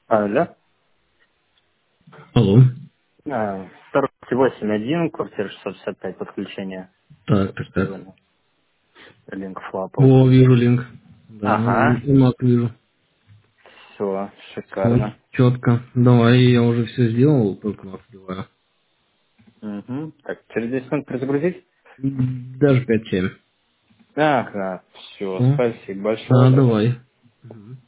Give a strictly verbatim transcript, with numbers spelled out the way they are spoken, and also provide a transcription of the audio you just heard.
Алло. Алло. А, сто восемь один, квартира шестьсот шестьдесят пять, подключение. Так, так, так. Сегодня. Линк флапал. О, вижу линк. Да, и Ага. и мак вижу. Все, Все шикарно. четко. Давай, я уже все сделал, только открываю. Угу. Так, через десять минут перезагрузить? Даже пять семь. Ага, все, Все. спасибо большое, Да, да. давай.